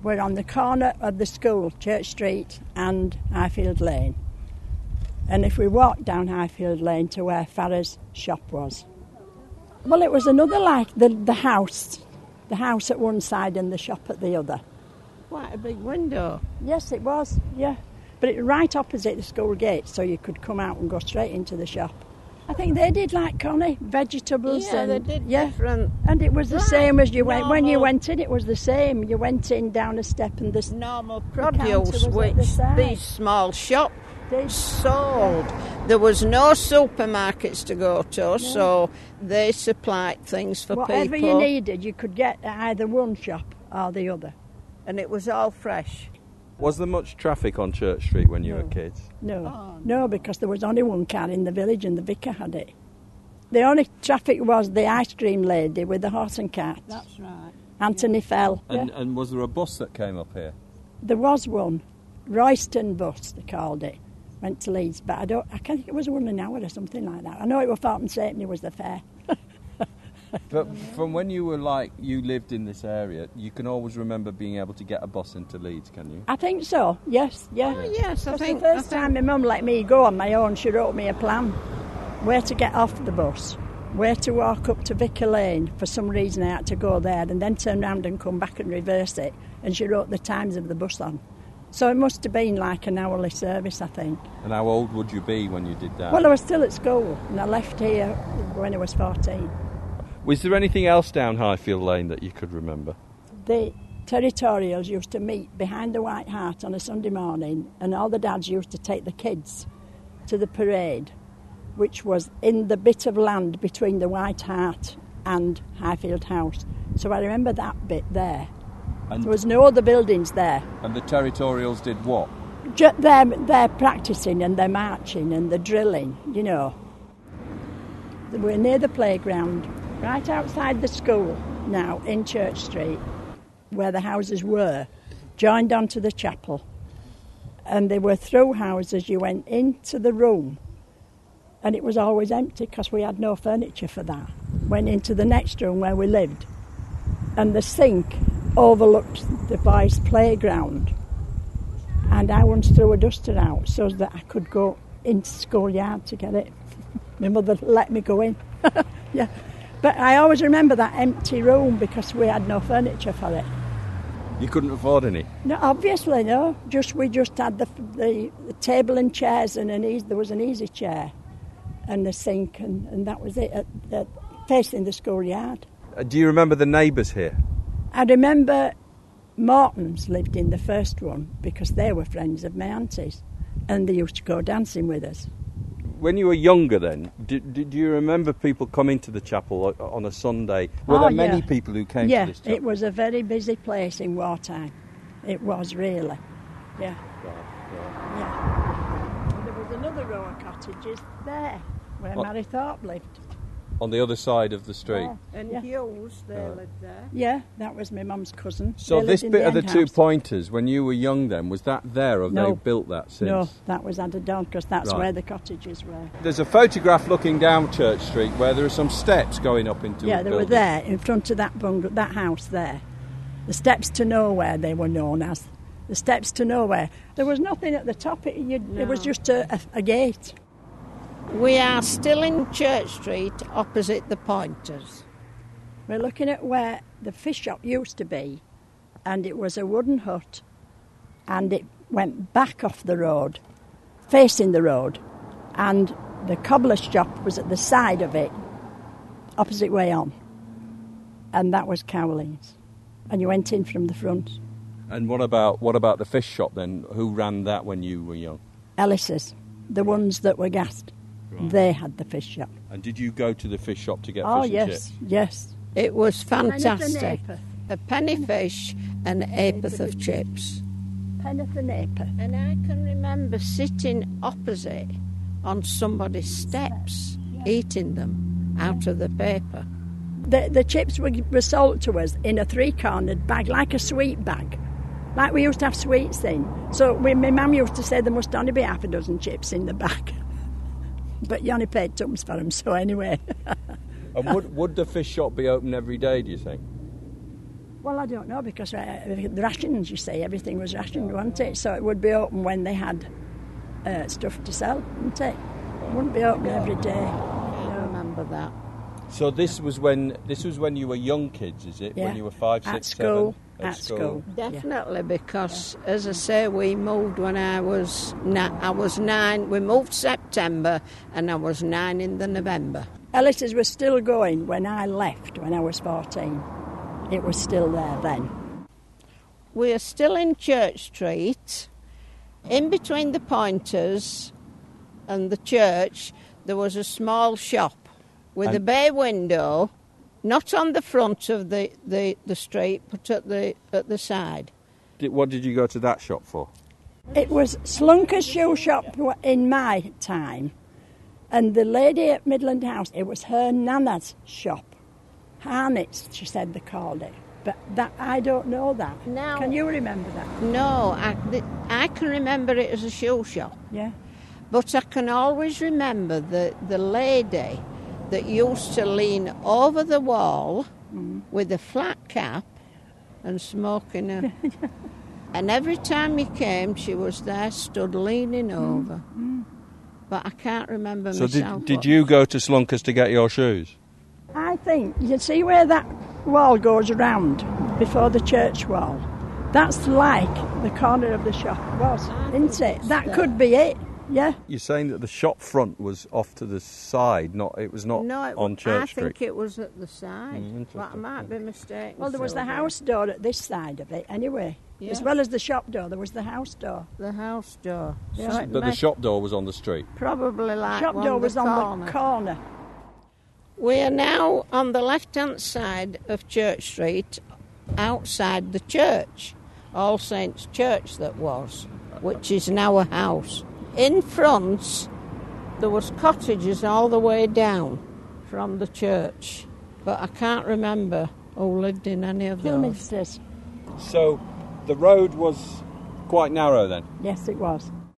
We're on the corner of the school, Church Street and Highfield Lane. And if we walked down Highfield Lane to where Farrah's shop was. Well, it was another like the house at one side and the shop at the other. Quite a big window. Yes, it was, yeah. But it was right opposite the school gate, so you could come out and go straight into the shop. I think they did like Connie, vegetables. Yeah, and, they did different. And it was the same as you went. When you Normal. went in, it was the same. You went in down a step and the Normal counter produce, was at which the side. these small shops They- sold. There was no supermarkets to go to, so they supplied things for Whatever people. you needed, you could get at either one shop or the other. And it was all fresh. Was there much traffic on Church Street when you were kids? No, because there was only one car in the village and the vicar had it. The only traffic was the ice cream lady with the horse and cart. That's right. Anthony Fell. And was there a bus that came up here? There was one, Royston bus, they called it. Went to Leeds, but I can't think it was 1 hour or something like that. I know it was Thornton Saintney was the fare. But from when you lived in this area, you can always remember being able to get a bus into Leeds, can you? I think so, yes, yeah. Oh, yes, I Because think... the first time my mum let me go on my own, she wrote me a plan. Where to get off the bus, where to walk up to Vicar Lane. For some reason I had to go there and then turn round and come back and reverse it. And she wrote the times of the bus on. So it must have been like an hourly service, I think. And how old would you be when you did that? Well, I was still at school and I left here when I was 14. Was there anything else down Highfield Lane that you could remember? The territorials used to meet behind the White Hart on a Sunday morning, and all the dads used to take the kids to the parade, which was in the bit of land between the White Hart and Highfield House. So I remember that bit there. And, There was no other buildings there. and the territorials did what? They're practising and they're marching and they're drilling, you know. We're near the playground, right outside the school now in Church Street, where the houses were, joined onto the chapel. And they were through houses. You went into the room and it was always empty because we had no furniture for that. Went into the next room where we lived. And the sink overlooked the boys' playground. And I once threw a duster out so that I could go into schoolyard to get it. My mother let me go in. Yeah. But I always remember that empty room because we had no furniture for it. You couldn't afford any? No, obviously, no. We just had the table and chairs and there was an easy chair and the sink and that was it, facing the schoolyard. Do you remember the neighbours here? I remember Mortons lived in the first one because they were friends of my aunties and they used to go dancing with us. When you were younger then, do you remember people coming to the chapel on a Sunday? Were there many people who came to this chapel? Yeah, it was a very busy place in wartime. It was really, yeah. Yeah. And there was another row of cottages there where Mary Thorpe lived. On the other side of the street? And Hughes, they lived there. Yeah, that was my mum's cousin. So They this lived in bit of the end Two house. Pointers, when you were young then, was that there or have No. they built that since? No, that was added on because that's Right. where the cottages were. There's a photograph looking down Church Street where there are some steps going up into Yeah, a they building. were there in front of that house there. The steps to nowhere they were known as. The steps to nowhere. There was nothing at the top. It was just a gate. We are still in Church Street, opposite the Pointers. We're looking at where the fish shop used to be, and it was a wooden hut, and it went back off the road, facing the road, and the cobbler's shop was at the side of it, opposite way on, and that was Cowlings, and you went in from the front. And what about the fish shop then? Who ran that when you were young? Ellis's, the ones that were gassed, they had the fish shop. And did you go to the fish shop to get Oh, fish and chips? yes. It was Pennyth and fantastic. Apeth. A penny fish and apeth of chips. Pennyth and Apeth. And I can remember sitting opposite on somebody's steps, eating them out of the paper. The chips were sold to us in a three-cornered bag, like a sweet bag, like we used to have sweets in. So my mum used to say there must only be half a dozen chips in the bag. But you only paid twopence for them, so anyway. And would the fish shop be open every day, do you think? Well, I don't know, because the rations, you see, everything was rationed, wasn't it? So it would be open when they had stuff to sell, wouldn't it? It wouldn't be open every day. I remember that. So this was when you were young kids, is it? Yeah. When you were 5, 6, At school. 7? At school. Definitely, because, as I say, we moved when I was 9. We moved September, and I was 9 in the November. Ellis's was still going when I left, when I was 14. It was still there then. We are still in Church Street. In between the Pointers and the church, there was a small shop with a bay window, not on the front of the street, but at the side. What did you go to that shop for? It was Slunker's shoe shop in my time, and the lady at Midland House, it was her nana's shop. Harnets, she said they called it. But that I don't know that. Now, can you remember that? No, I can remember it as a shoe shop. Yeah. But I can always remember the lady that used to lean over the wall with a flat cap and smoking a... And every time you came, she was there, stood leaning over. But I can't remember myself. So did you go to Slunkers to get your shoes? I think, you see where that wall goes around before the church wall? That's like the corner of the shop was, isn't it? That could be it, yeah. You're saying that the shop front was off to the side, it was not on Church Street? I think it was at the side, but I might be mistaken. Well, there was the house door at this side of it anyway. Yeah. As well as the shop door, there was the house door. The house door. Yeah. So But the shop door was on the street? Probably like The shop door was on the corner. We are now on the left-hand side of Church Street, outside the church, All Saints Church that was, which is now a house. In front, there was cottages all the way down from the church, but I can't remember who lived in any of those. Kilminsters. So the road was quite narrow then? Yes, it was.